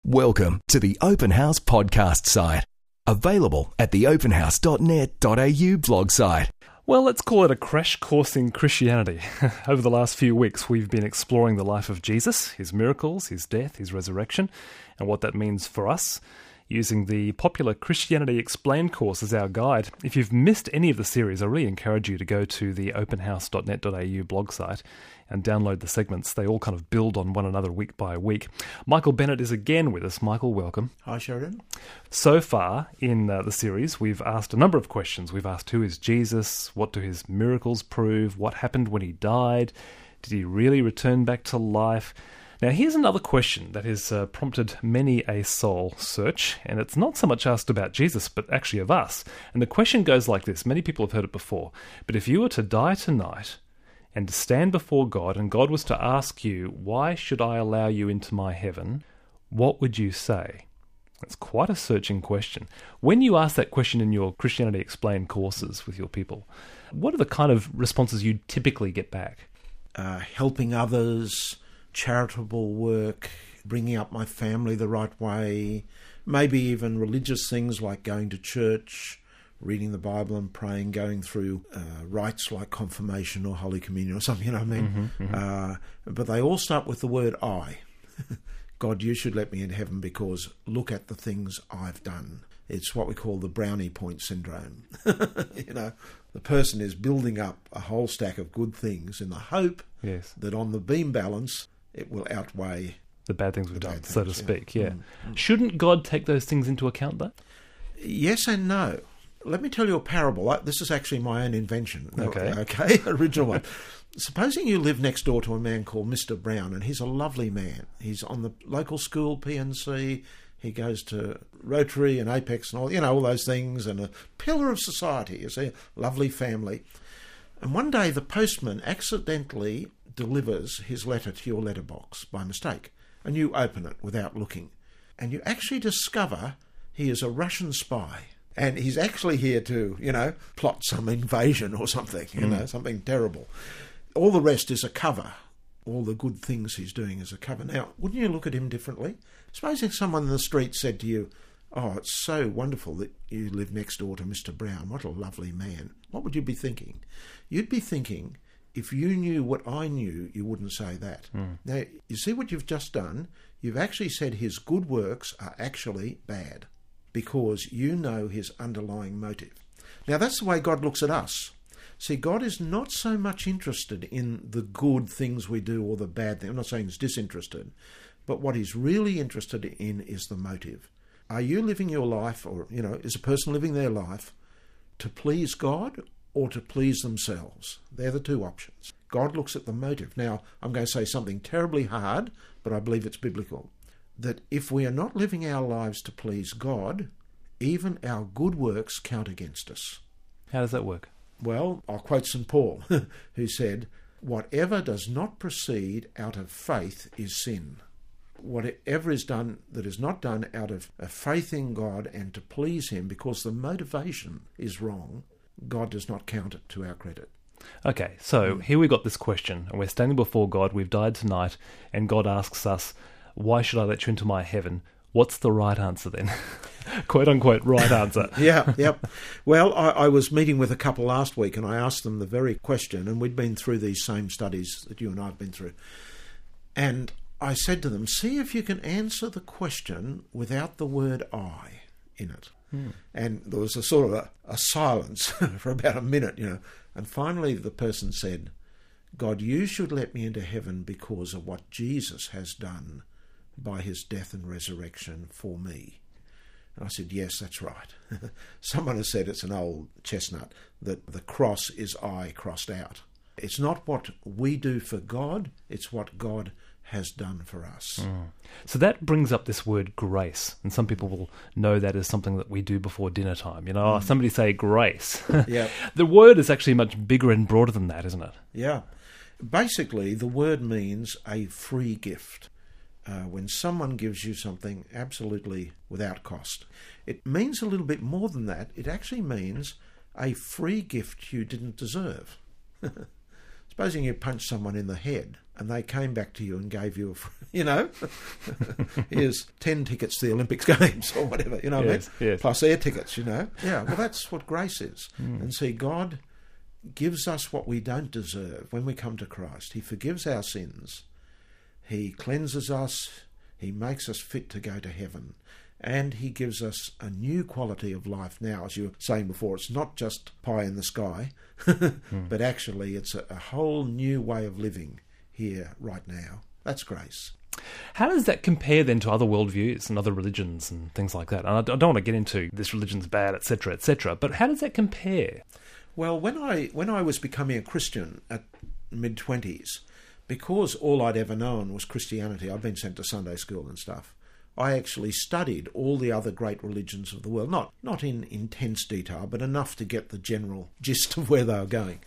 Welcome to the Open House podcast site. Available at theopenhouse.net.au blog site. Well, let's call it a crash course in Christianity. Over the last few weeks, we've been exploring the life of Jesus, his miracles, his death, his resurrection, and what that means for us, using the popular Christianity Explained course as our guide. If you've missed any of the series, I really encourage you to go to the openhouse.net.au blog site and download the segments. They all kind of build on one another week by week. Michael Bennett is again with us. Michael, welcome. Hi, Sheridan. So far in the series, we've asked a number of questions. We've asked, who is Jesus? What do his miracles prove? What happened when he died? Did he really return back to life? Now, here's another question that has prompted many a soul search, and it's not so much asked about Jesus, but actually of us. And the question goes like this. Many people have heard it before. But if you were to die tonight and to stand before God, and God was to ask you, why should I allow you into my heaven? What would you say? It's quite a searching question. When you ask that question in your Christianity Explained courses with your people, what are the kind of responses you typically get back? Helping others, charitable work, bringing up my family the right way, maybe even religious things like going to church, reading the Bible and praying, going through rites like confirmation or Holy Communion or something, you know what I mean? But they all start with the word I. God, you should let me in heaven because look at the things I've done. It's what we call the brownie point syndrome. You know, the person is building up a whole stack of good things in the hope that on the beam balance it will outweigh the bad things we've done, so to speak. Yeah. Shouldn't God take those things into account, though? Yes and no. Let me tell you a parable. This is actually my own invention. Okay, original one. Supposing you live next door to a man called Mr. Brown, and he's a lovely man. He's on the local school, PNC. He goes to Rotary and Apex and all, you know, all those things, and a pillar of society. You see, a lovely family. And one day the postman accidentally delivers his letter to your letterbox by mistake, and you open it without looking. And you actually discover he is a Russian spy. And he's actually here to, you know, plot some invasion or something, you know, something terrible. All the rest is a cover. All the good things he's doing is a cover. Now, wouldn't you look at him differently? Supposing someone in the street said to you, oh, it's so wonderful that you live next door to Mr. Brown. What a lovely man. What would you be thinking? You'd be thinking, if you knew what I knew, you wouldn't say that. Now, you see what you've just done? You've actually said his good works are actually bad, because you know his underlying motive. Now, that's the way God looks at us. See, God is not so much interested in the good things we do or the bad things. I'm not saying he's disinterested, but what he's really interested in is the motive. Are you living your life, or, you know, is a person living their life to please God or to please themselves? They're the two options. God looks at the motive. Now, I'm going to say something terribly hard, but I believe it's biblical. That if we are not living our lives to please God, even our good works count against us. How does that work? Well, I'll quote St. Paul, who said, whatever does not proceed out of faith is sin. Whatever is done that is not done out of a faith in God and to please him, because the motivation is wrong, God does not count it to our credit. Okay, so here we've got this question, and we're standing before God, we've died tonight, and God asks us, why should I let you into my heaven? What's the right answer then? Quote unquote right answer. Yep. Well, I was meeting with a couple last week and I asked them the very question, and we'd been through these same studies that you and I have been through. And I said to them, see if you can answer the question without the word I in it. And there was a sort of a silence for about a minute, you know. And finally the person said, God, you should let me into heaven because of what Jesus has done by his death and resurrection for me. And I said, yes, that's right. Someone has said, it's an old chestnut, that the cross is I crossed out. It's not what we do for God, it's what God has done for us. So that brings up this word grace, and some people will know that as something that we do before dinner time. You know, somebody say grace. Yeah. The word is actually much bigger and broader than that, isn't it? Yeah. Basically, the word means a free gift. When someone gives you something absolutely without cost. It means a little bit more than that. It actually means a free gift you didn't deserve. Supposing you punch someone in the head, and they came back to you and gave you, here's 10 tickets to the Olympics Games or whatever, you know what I mean? Yes. Plus air tickets, Yeah, well, that's what grace is. And see, God gives us what we don't deserve when we come to Christ. He forgives our sins. He cleanses us. He makes us fit to go to heaven. And he gives us a new quality of life now. As you were saying before, it's not just pie in the sky, but actually it's a whole new way of living here right now. That's grace. How does that compare then to other worldviews and other religions and things like that? And I don't want to get into this religion's bad, etc., but how does that compare? Well, when I was becoming a Christian at mid-20s, because all I'd ever known was Christianity, I'd been sent to Sunday school and stuff, I actually studied all the other great religions of the world, not in intense detail, but enough to get the general gist of where they were going.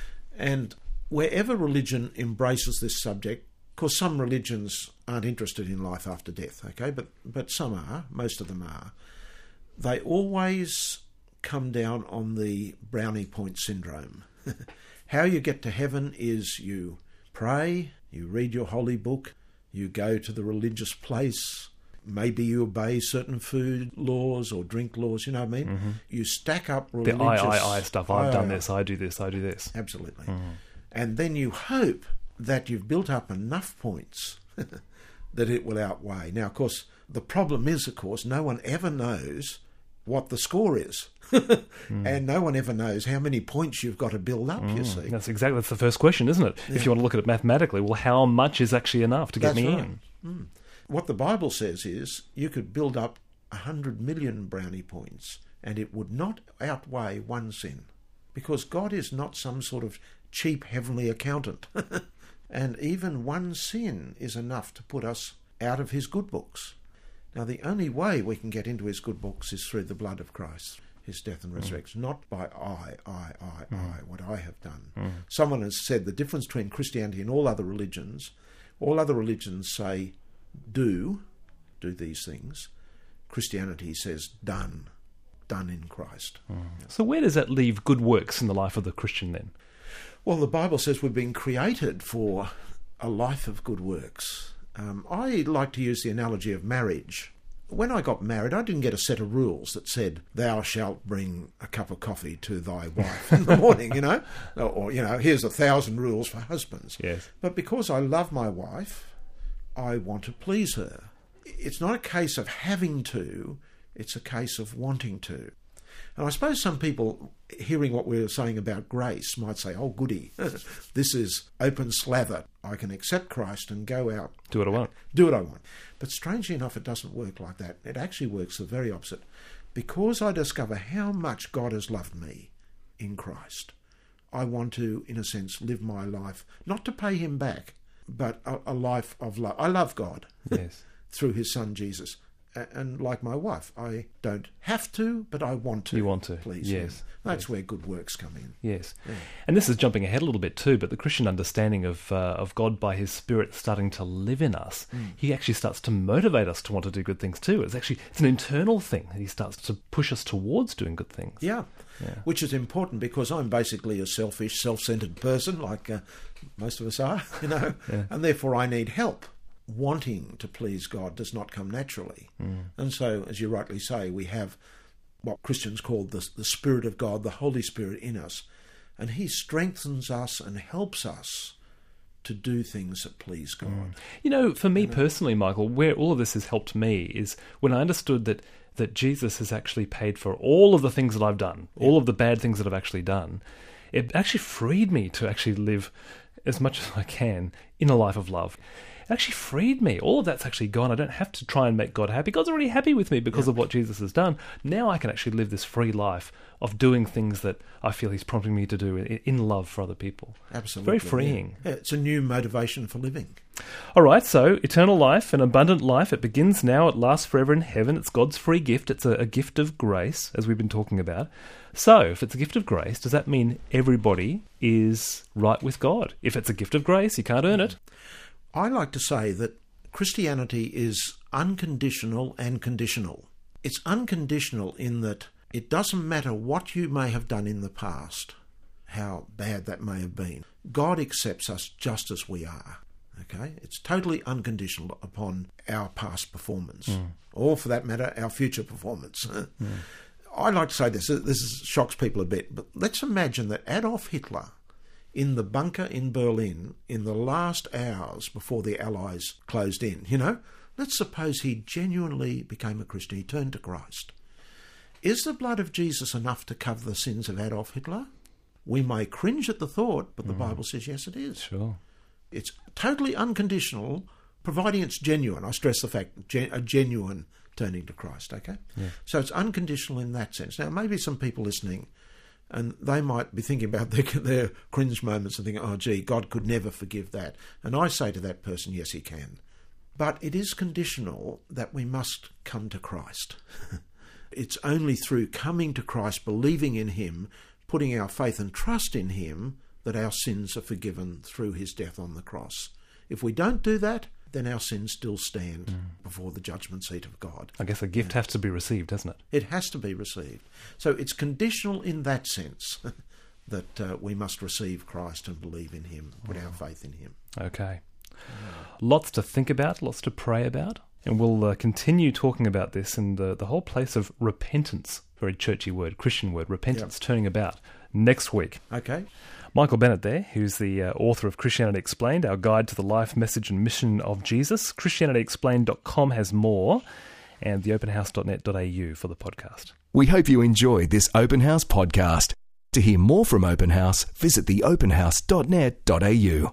And wherever religion embraces this subject, of course some religions aren't interested in life after death, okay, but some are, most of them are, they always come down on the brownie point syndrome. How you get to heaven is you pray, you read your holy book, you go to the religious place, maybe you obey certain food laws or drink laws, you know what I mean? Mm-hmm. You stack up religious... The I stuff, I've done this, I do this. Absolutely. Mm-hmm. And then you hope that you've built up enough points that it will outweigh. Now, of course, the problem is, no one ever knows what the score is. And no one ever knows how many points you've got to build up, you see. That's the first question, isn't it? Yeah. If you want to look at it mathematically, well, how much is actually enough to get me in? Mm. What the Bible says is you could build up 100 million brownie points and it would not outweigh one sin, because God is not some sort of cheap heavenly accountant. And even one sin is enough to put us out of his good books. Now, the only way we can get into his good books is through the blood of Christ, his death and resurrection, not by what I have done. Someone has said the difference between Christianity and all other religions say, do these things. Christianity says, done in Christ. So where does that leave good works in the life of the Christian then? Well, the Bible says we've been created for a life of good works. I like to use the analogy of marriage. When I got married, I didn't get a set of rules that said, thou shalt bring a cup of coffee to thy wife in the morning, or here's 1,000 rules for husbands. Yes. But because I love my wife, I want to please her. It's not a case of having to, it's a case of wanting to. And I suppose some people, hearing what we were saying about grace, might say, oh, goody, this is open slather. I can accept Christ and go out. Do what I want. Do what I want. But strangely enough, it doesn't work like that. It actually works the very opposite. Because I discover how much God has loved me in Christ, I want to, in a sense, live my life, not to pay him back, but a life of love. I love God. Yes. Through his son, Jesus. And like my wife, I don't have to, but I want to. You want to, please. Yes. Him. That's where good works come in. Yes. Yeah. And this is jumping ahead a little bit too, but the Christian understanding of God by his Spirit starting to live in us, he actually starts to motivate us to want to do good things too. It's an internal thing that he starts to push us towards doing good things. Yeah. Which is important because I'm basically a selfish, self-centered person, like most of us are, and therefore I need help. Wanting to please God does not come naturally. And so, as you rightly say, we have what Christians call the Spirit of God, the Holy Spirit in us, and he strengthens us and helps us to do things that please God. For me personally, Michael, where all of this has helped me is when I understood that Jesus has actually paid for all of the things that I've done, all of the bad things that I've actually done. It actually freed me to actually live as much as I can in a life of love. It actually freed me. All of that's actually gone. I don't have to try and make God happy. God's already happy with me because of what Jesus has done. Now I can actually live this free life of doing things that I feel he's prompting me to do in love for other people. Absolutely. It's very freeing. Yeah, it's a new motivation for living. All right, so eternal life, an abundant life, it begins now, it lasts forever in heaven. It's God's free gift. It's a gift of grace, as we've been talking about. So, if it's a gift of grace, does that mean everybody is right with God? If it's a gift of grace, you can't earn it. I like to say that Christianity is unconditional and conditional. It's unconditional in that it doesn't matter what you may have done in the past, how bad that may have been. God accepts us just as we are. Okay? It's totally unconditional upon our past performance, or for that matter, our future performance. I like to say this shocks people a bit, but let's imagine that Adolf Hitler, in the bunker in Berlin, in the last hours before the Allies closed in, let's suppose he genuinely became a Christian, he turned to Christ. Is the blood of Jesus enough to cover the sins of Adolf Hitler? We may cringe at the thought, but the Bible says yes, it is. Sure. It's totally unconditional, providing it's genuine. I stress the fact, a genuine turning to Christ, okay? Yeah. So it's unconditional in that sense. Now, maybe some people listening, and they might be thinking about their cringe moments and thinking, oh, gee, God could never forgive that. And I say to that person, yes, he can. But it is conditional that we must come to Christ. It's only through coming to Christ, believing in him, putting our faith and trust in him, that our sins are forgiven through his death on the cross. If we don't do that, then our sins still stand before the judgment seat of God. I guess a gift has to be received, doesn't it? It has to be received. So it's conditional in that sense that we must receive Christ and believe in him, put our faith in him. Okay. Lots to think about, lots to pray about. And we'll continue talking about this in the whole place of repentance, very churchy word, Christian word, repentance, turning about, next week. Okay. Michael Bennett there, who's the author of Christianity Explained, our guide to the life, message and mission of Jesus. ChristianityExplained.com has more, and theopenhouse.net.au for the podcast. We hope you enjoyed this Open House podcast. To hear more from Open House, visit theopenhouse.net.au.